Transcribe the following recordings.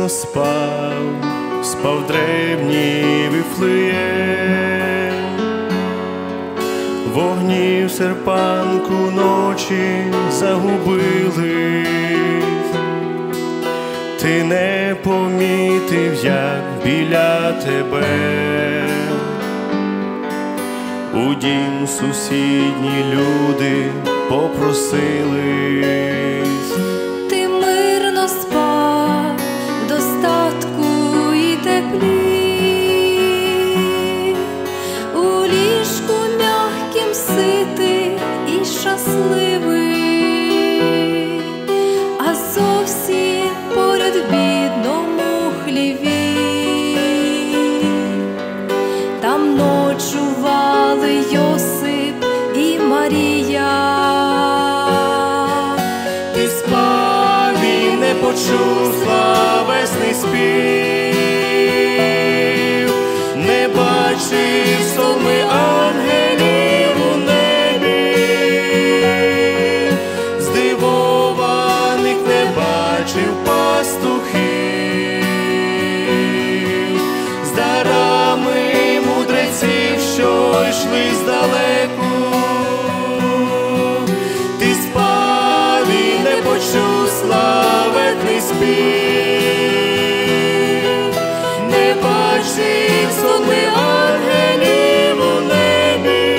мирно спав древній Вифлеєм. Вогні в серпанку ночі загубились, ти не помітив, як біля тебе у дім сусідні люди попросились. Ти мирно спав, в достатку і теплі, у ліжку м'якім ситий і щасливий, а зовсім поряд в бідному хліві там ночували Йосип і Марія. Ти спав і не почув славесний спів, не бачив сонми ангелів у небі, здивованих не бачив пастухів, з дарами мудреців, що йшли здалеку. Ти спав і не почув славетний спів, не бачив сонми ангелів у небі,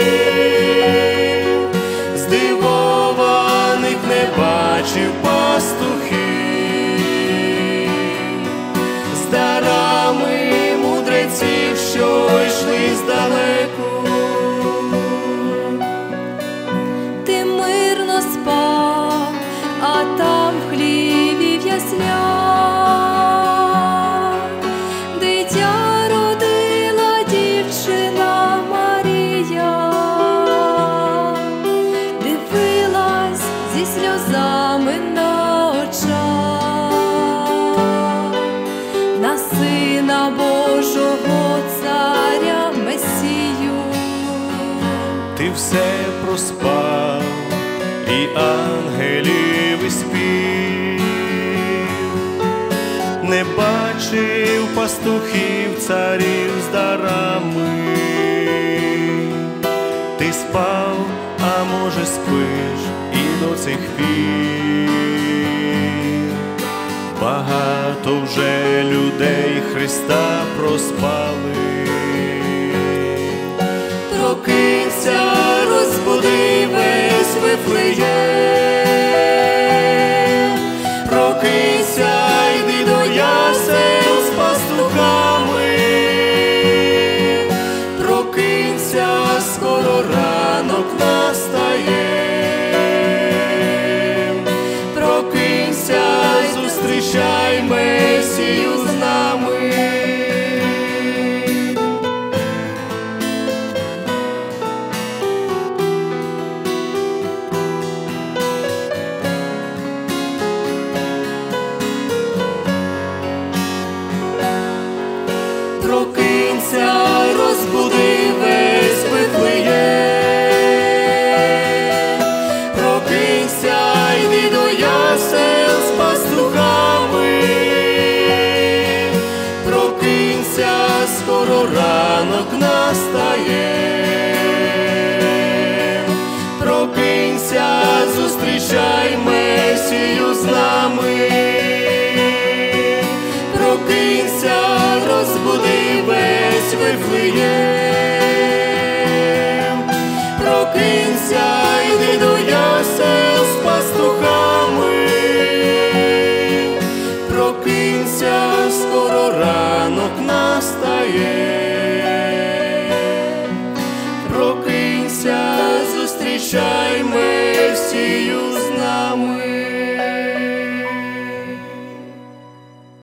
здивованих не бачив пастухів, з дарами мудреців, що йшли здалеку. Ти мирно спав, а там в хліві в яслях дитя родила дівчина Марія, дивилась зі сльозами на очах на Сина Божого, Царя Месію. Ти все проспав, і ангелів і спів, не бачив пастухів, царів з дарами. Ти спав, а може спиш і до цих пір. Багато вже людей Христа проспали. Прокинься, розбуди весь Вифлеєм, прокинься, йди до ясел з пастухами, прокинься, скоро ранок настає, прокинься, зустрічай Месію з нами. Прокинься, розбуди весь Вифлеєм, прокинься, йди до ясел з пастухами, прокинься, скоро ранок настає.